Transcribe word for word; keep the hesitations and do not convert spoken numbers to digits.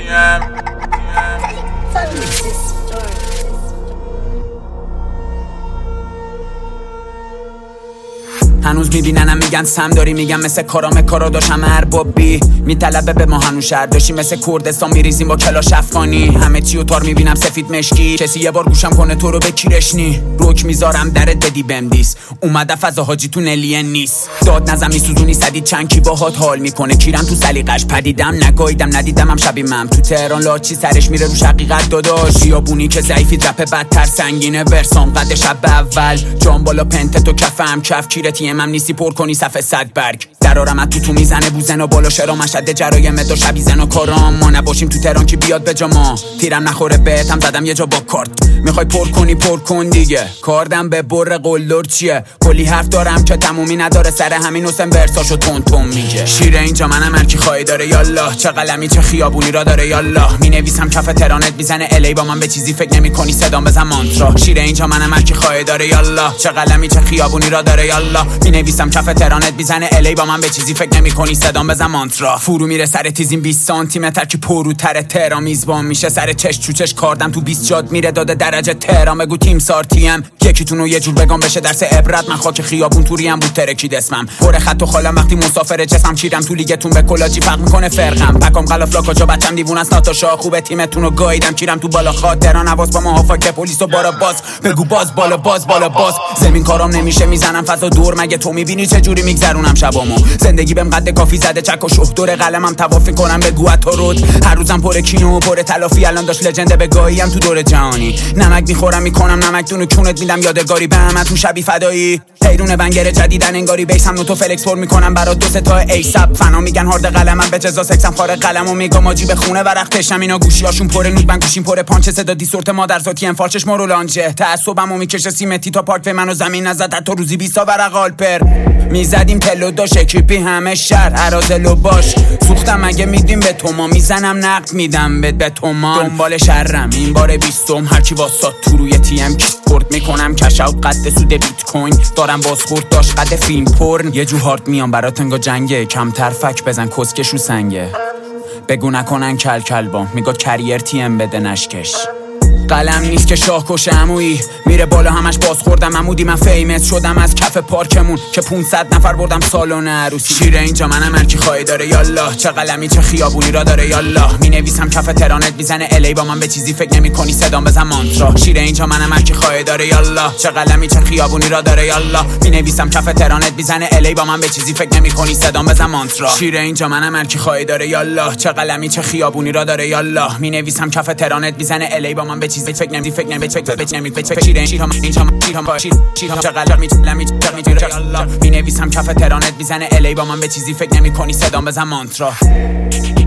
هنوز میبیننم میگن سم داری، میگم مثل کارام کارا داشتم اربابی میطلبه به ما هنوز شهر داشتی، مثل کردستان میریزیم با کلاش افغانی، همه چی و تار میبینم سفید مشکی، کسی یه بار گوشم کنه تو رو به کیرشنی، روک میذارم درت بدی بمدیس، اومده فضا حاجی تو نلین نیست، داد نزم میسوزونی صدی چند کی باهات حال میکنه، کیرم تو سلیقش پدیدم نگاییدم ندیدم هم شبیمم، تو تهران لاچی سرش میره رو شقیقت داداش، یابونی که ضعیفی رپ بدتر سنگینه، ورسام قد شب اول جام بالا پنت تو کفم کف کیرتی من نیستی پر کنی صفحه صد برگ، درارم تو تو میزنه بوزن و بالا شرا مشهد جرایم دو شبی زن و کارام، ما نباشیم تو تهران که بیاد به جا ما، تیرم نخوره بهتم زدم یه جا با کارت، میخوای پر کنی پر کن دیگه، کاردم به بر قلدر چیه، کلی حرف دارم که تمومی نداره، سر همین حسین ورساشو تون تون میگه، شیر اینجا منم هر کی خواهی داره یالله، چه قلمی چه خیابونی را داره یالله، مینویسم کف ترانت میزنه الی با من به چیزی فکر نمیکنی صدام بزن مانترا، شیر اینجا منم هر کی خواهی داره یالله، چه قلمی چه خیابونی را داره یالله، مینویسم کف ترانت میزنه الی با من به چیزی فکر نمیکنی صدام بزن مانترا، فرو میره سر تیزیم بیست سانتی متر که پروتر تهران میزبان میشه، سر چش چوچش کاردم تو بیست جاد میره داده درجه تهران، بگو تیم سارتیم یکیتونو یه جور بگم بشه درس عبرت، من خاک خیابون توریم بود ترکید اسمم، پر خط و خالم وقتی مسافر جسم، چیرم تو لیگتون به کلاجی فرق میکنه فرقم، پکام غلاف لاکاجا بچم دیوون است ناتاشا، خوبه تیمتونو گاییدم کیرم تو بالا خاطران حواس با ما که پلیس و بارا باز، بگو باز بالا باز بالا باز، زمین کارام نمیشه میزنم فضا دور، مگه تو میبینی چه جوری میگذرونم شبامو، زندگی بهم قد کافی زده چک و شوخ، دور قلمم طواف کنم بگو تو رود، هر روزم پر کینو و پر تلافی، الان داش لجنده به گاهیم تو دور جهانی، نمک میخورم میکنم نمک دونو کونت میدم یادگاری به همتون شبی فدایی، حیرون بنگر جدیدن انگاری بیسم نوتو فلکس پر میکنم برات دو سه تا ایساب، فنا میگن هارد قلمم به جزا سکسم خاره قلمو میگم ماجی به خونه ورق تشم، اینا گوشیاشون پر نود من گوشیم پر پانچ، صدا دیسورت مادر ذاتی ام فالچش مارو لانجه، تعصبمو میکشه سیمتی تا پارک منو زمین نزد تا روزی بیست تا ورق آلپر، میزدیم تلو داش اکیپی همه شهر ارازلو باش، سوختم اگه میدیم به تو ما، میزنم نقد میدم بهت به تومان، دنبال شرم این بار بیستم، هرچی واسات تو روی تی ام کیپورد میکنم کش اوت قد سود بیت کوین، دارم بازخورد داش قد فیلم پرن، یه جو هارد میام برات انگا جنگه، کمتر فک بزن کسکش رو سنگه، بگو نکنن کل کل بام، میگاد کریر تی ام بده نشکش، قلم نیست که شاه کشه عمویی، میره بالا همش باز خوردم عمودی، من فیمس شدم از کف پارکمون که پونصد نفر بردم سالن عروسی، شیر اینجا منم هر کی خواهی داره یالله، چه قلمی چه خیابونی را داره یالله، مینویسم کف ترانت میزنه الی با من به چیزی فکر نمیکنی صدام بزن مانترا، شیر اینجا منم هر کی خواهی داره یالله، چه قلمی چه خیابونی را داره یالله، مینویسم کف ترانت میزنه الی با من به چیزی فکر نمیکنی صدام بزن مانترا، شیر اینجا منم هر کی خواهی داره یالله، چه قلمی چه خیابونی را داره یالله، مینویسم کف ترانت میزنه الی با من به چیزی فکر نمی فکر نمی فکر فکر نمی فکر شیر شیر هم اینجا شیر هم شیر شیر هم چقدر میتونم میتونم الله مینویسم کف ترانت میزنه الی با من به چیزی فکر نمیکنی صدام بزن مانترا.